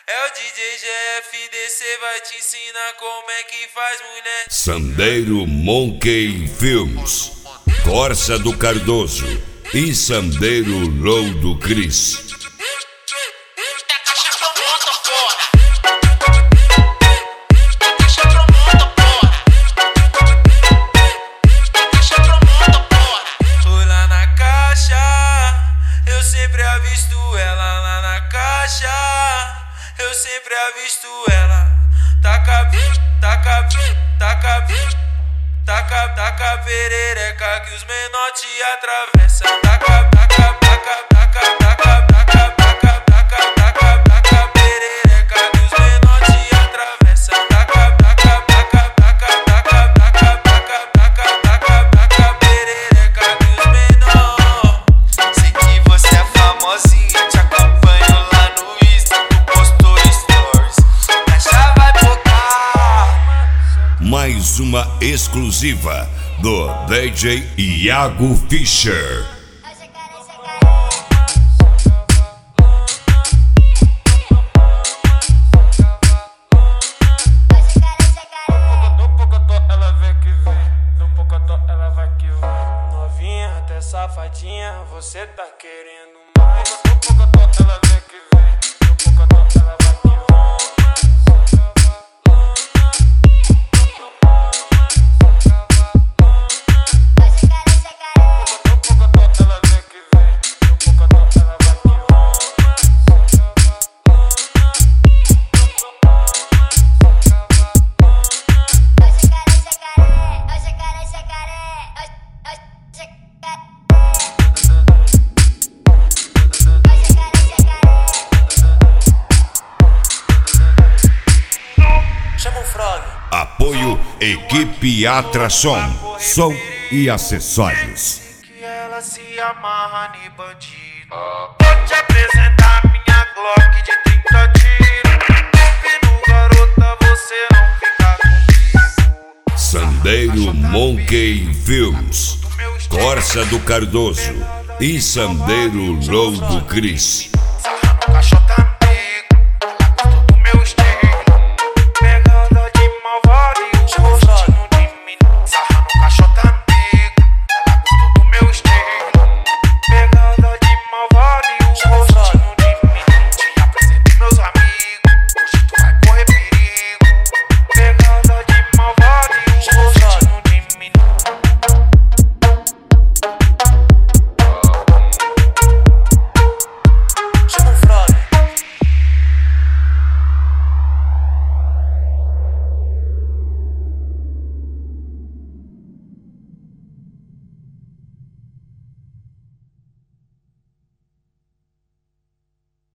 É o DJ GFDC, vai te ensinar como é que faz, mulher. Sandeiro Monkey Films, Corsa do Cardoso e Sandeiro Low do Cris. Eu sempre avisto ela lá na caixa. Eu sempre avisto ela. Taca perereca que os menor te atravessa. Taca perereca que os menor te atravessa. Taca perereca que os menor. Sei que você é famosinha, te acompanho lá no Insta, tu postou stories. Essa vai focar. Mais uma exclusiva do DJ Iago Fischer. Novinha, até safadinha, você tá querendo mais. Ela vem que vem, ela vai que vem. Chama o Frog. Apoio Equipe Atração, som e acessórios. Que ela se amarra em bandido. Vou te apresentar minha Glock de 30 tiros. Confio, garota, você não fica comigo. Sandeiro Monkey Films, Corsa do Cardoso e Sandeiro Low do Cris.